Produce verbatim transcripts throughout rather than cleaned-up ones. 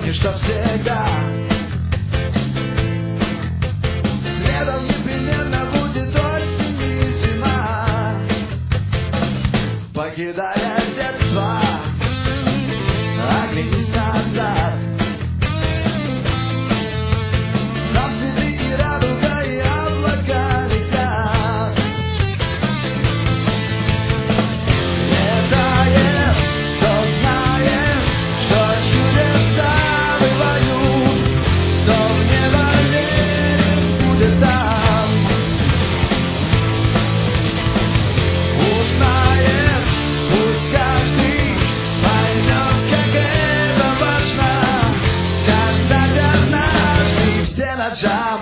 помни, что всегда следом непременно будет осень и зима, покидая детство, оглянись назад. Там цветы и радуга, и облака летят. Летает, кто знает, что чудеса бывают. Кто в небо верит, будет там. Узнает, пусть каждый поймет, как это важно, когда ты однажды все на джамп,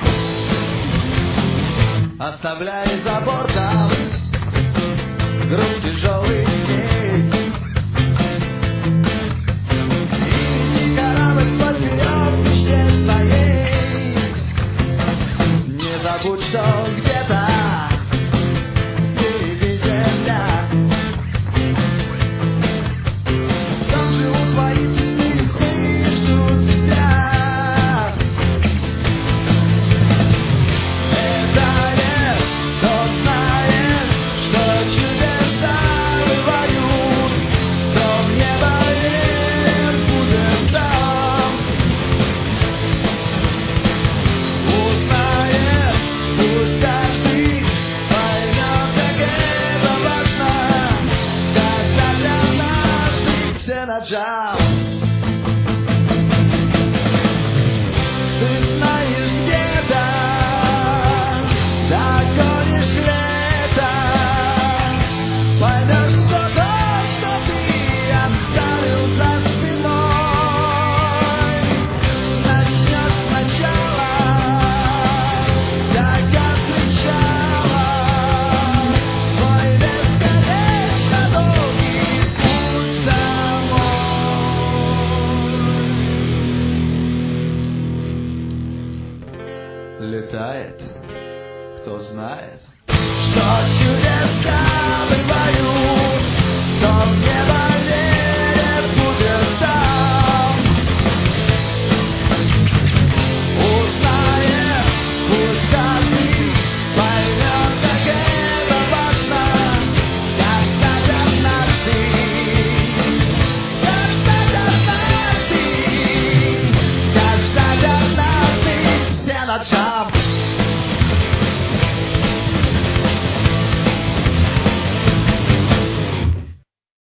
оставляй за бортом груз тяжелых дней. И веди корабль свой вперед в мечте своей. Не забудь, что где-то впереди земля. Там живут твои цветные сны и ждут тебя. Летает, кто знает, что чудеса бывают. Кто в небо верит, будет там. Узнает, пусть каждый поймет, как это важно, сказать однажды все на джамп. Ты знаешь, где-то догонишь лето, поймешь, что то, что ты оставил за спиной, начнешь сначала, как от причала, свой бесконечно долгий путь домой. Летает, кто знает, что чудеса бывают, кто в небо верит.